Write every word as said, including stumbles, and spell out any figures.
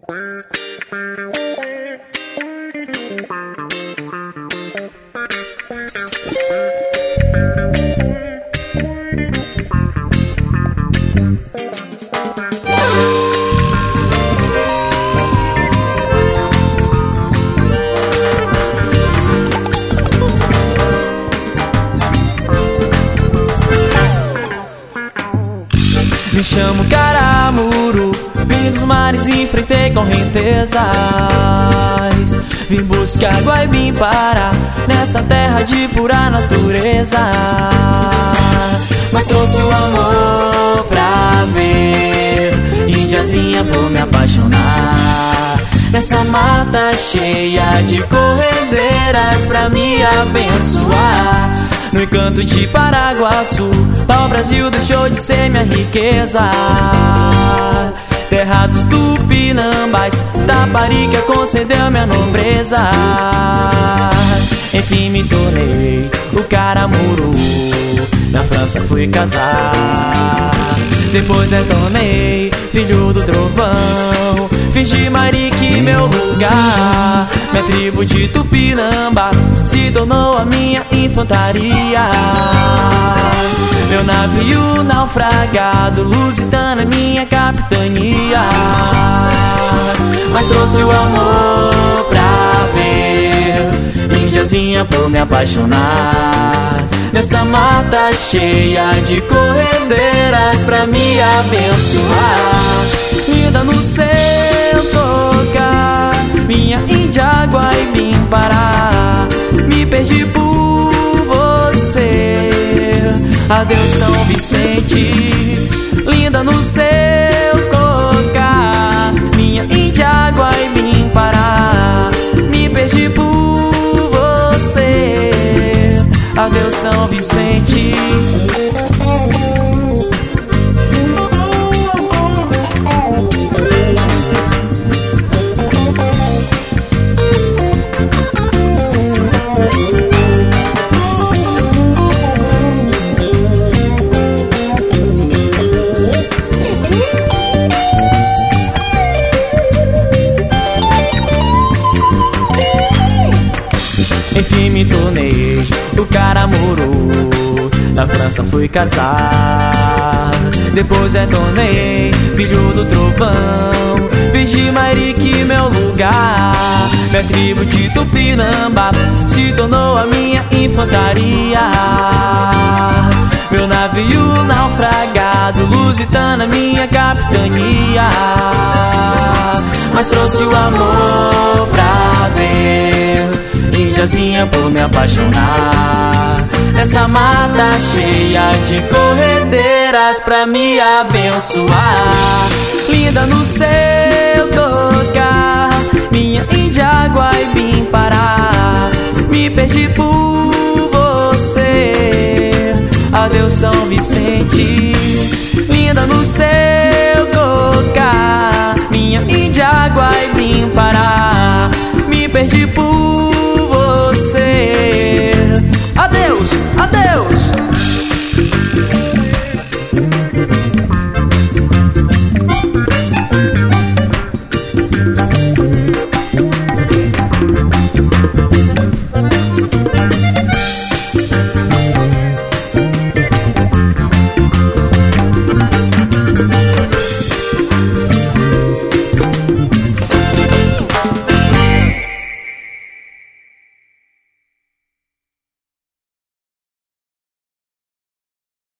Me chamo Caramuru, vim dos mares e enfrentei correntezas. Vim buscar água e vim parar nessa terra de pura natureza. Mas trouxe o amor pra ver, índiazinha por me apaixonar. Nessa mata cheia de corredeiras pra me abençoar. No encanto de Paraguaçu, pau Brasil deixou de ser minha riqueza. Terra dos Tupinambás, Taparica concedeu minha nobreza. Enfim me tornei o Caramuru, na França fui casar. Depois retornei, filho do trovão, fingi Marique meu lugar. Minha tribo de Tupinambá se tornou a minha infantaria. Meu navio naufragado, Lusitana minha capitania. Mas trouxe o amor pra ver, índiazinha por me apaixonar. Nessa mata cheia de corredeiras pra me abençoar. Linda no seu tocar, minha índia Guaibim Pará. Me perdi por você, adeus São Vicente. Linda no seu tocar, minha índia Guaibim Pará. Me perdi por você, adeus São Vicente. Enfim me tornei o Caramuru, na França fui casar. Depois retornei, filho do trovão, fingi Marique meu lugar. Minha tribo de Tupinambá se tornou a minha infantaria. Meu navio naufragado, Lusitana minha capitania. Mas trouxe o amor pra ver, índiazinha por me apaixonar. Nessa mata cheia de corredeiras pra me abençoar. Linda no seu tocar, minha índia Guaibim Pará. Me perdi por você, adeus São Vicente. Linda no seu